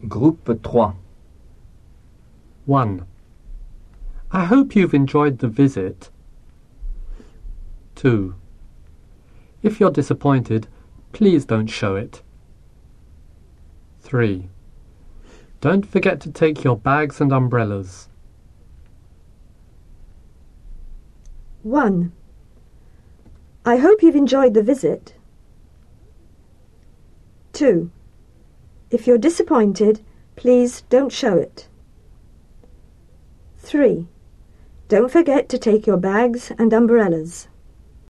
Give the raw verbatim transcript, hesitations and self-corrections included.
Groupe trois. one. I hope you've enjoyed the visit. two. If you're disappointed, please don't show it. three. Don't forget to take your bags and umbrellas. one. I hope you've enjoyed the visit. two. If you're disappointed, please don't show it. three. Don't forget to take your bags and umbrellas.